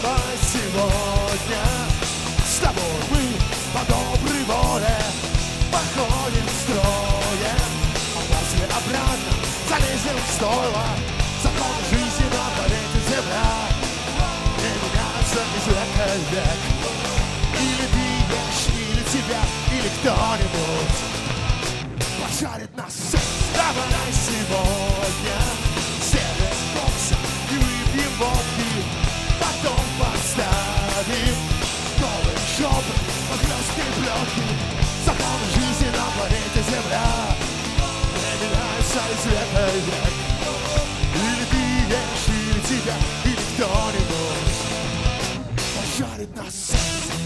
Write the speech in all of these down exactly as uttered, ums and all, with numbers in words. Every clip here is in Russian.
Давай сегодня с тобой мы по доброй воле походим строем, а после обратно залезем в стойло. Закон жизни на планете Земля не меняется из века в век. Или ты ешь, или тебя, или кто-нибудь пожарит нас всех. Давай сегодня сядем в бокса и выпьем водки, потом поставим голые жопы на красные плетки. Законы жизни на планете Земля не меняются из века в век. Или ты ешь, или тебя, или кто-нибудь пожарит нас всех.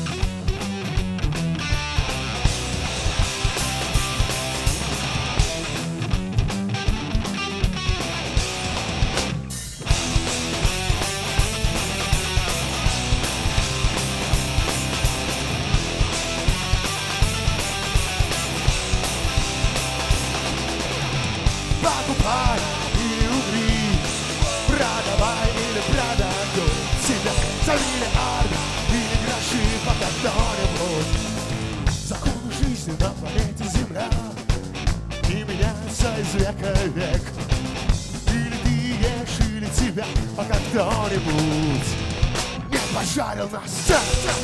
Покупай или умри, продавай или продадут себя за миллиард или гроши, пока кто-нибудь. Законы жизни на планете Земля не меняются из века в век. Или ты ешь, или тебя, пока кто-нибудь не пожарил нас всех.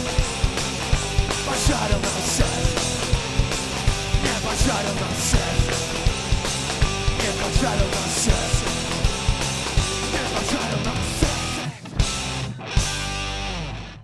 Пожарил нас всех. Не пожарил нас всех. Не пожарил нас всех.